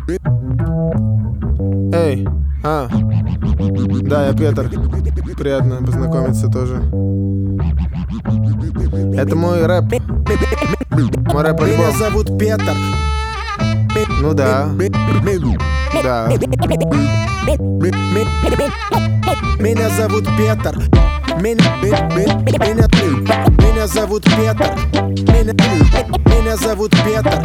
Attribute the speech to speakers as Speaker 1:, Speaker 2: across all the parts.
Speaker 1: Эй, да, я Петр. Приятно познакомиться тоже. Это мой рэп. Мой рэп-альбом.
Speaker 2: Меня зовут Петр.
Speaker 1: Ну да. Да.
Speaker 2: Меня зовут Петр. Меня зовут Петр. Меня зовут Петр.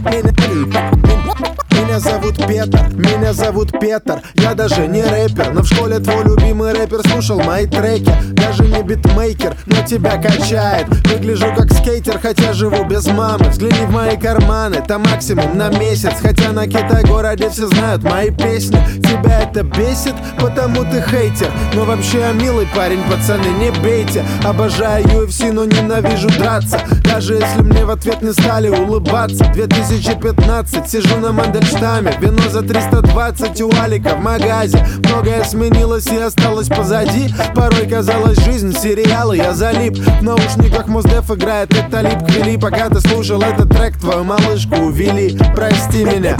Speaker 2: Меня зовут Петр. Меня зовут Петр. Я даже не рэпер, но в школе твой любимый рэпер слушал мои треки. Даже не битмейкер, но тебя качает. Выгляжу как скейтер, хотя живу без мамы. Взгляни в мои карманы, там максимум на месяц. Хотя на Китай-городе все знают мои песни. Тебя это бесит, потому ты хейтер. Но вообще я милый парень, пацаны, не бейте. Обожаю UFC, но ненавижу драться. Даже если мне в ответ не стали улыбаться. 2015, сижу на Мандельштаме. Вино за 320 у Алика в магазе. Многое сменилось и осталось позади. Порой казалось жизнь, сериалы, я залип. В наушниках Мосдеф играет это лип Квили. Пока ты слушал этот трек, твою малышку увели. Прости меня.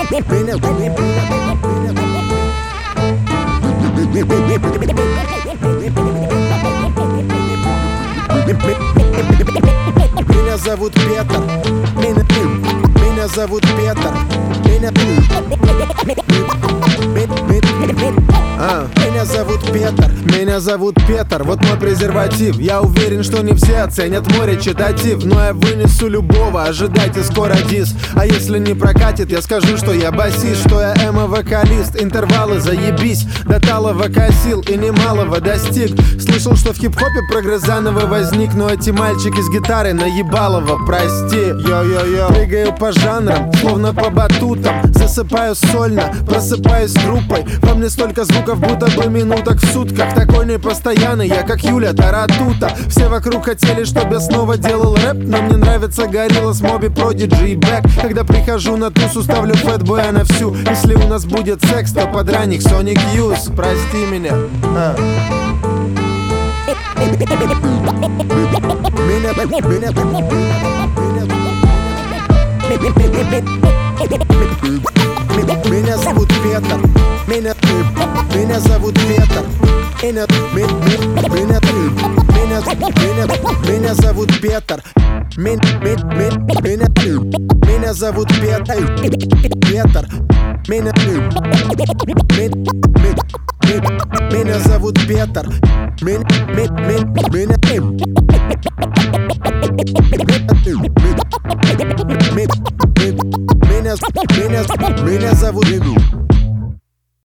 Speaker 2: Меня зовут Петр. Меня зовут Петр. Меня зовут Петр. Меня зовут Петр, вот мой презерватив. Я уверен, что не все оценят мой речитатив. Но я вынесу любого, ожидайте скоро дис. А если не прокатит, я скажу, что я басист, что я эмо-вокалист. Интервалы заебись, до талого косил и немалого достиг. Слышал, что в хип-хопе прогресс заново возник. Но эти мальчики с гитарой наебалово, прости. Йо-йо-йо, прыгаю по жанрам, словно по батутам. Засыпаю сольно, просыпаюсь группой. Во мне столько звуков, будто бы минуток в сутках. Такой непостоянный, я как Юля Таратута. Все вокруг хотели, чтобы я снова делал рэп. Но мне нравится Гориллаз, Моби, Продиджи и Бэк. Когда прихожу на тусу, ставлю Фэтбоя на всю. Если у нас будет секс, то подранник Sonic Youth. Прости меня. Меня зовут Петр. Меня зовут Петр. Меня зовут Петр. Меня зовут Петр. Петр. Меня зовут Петр. Меня зовут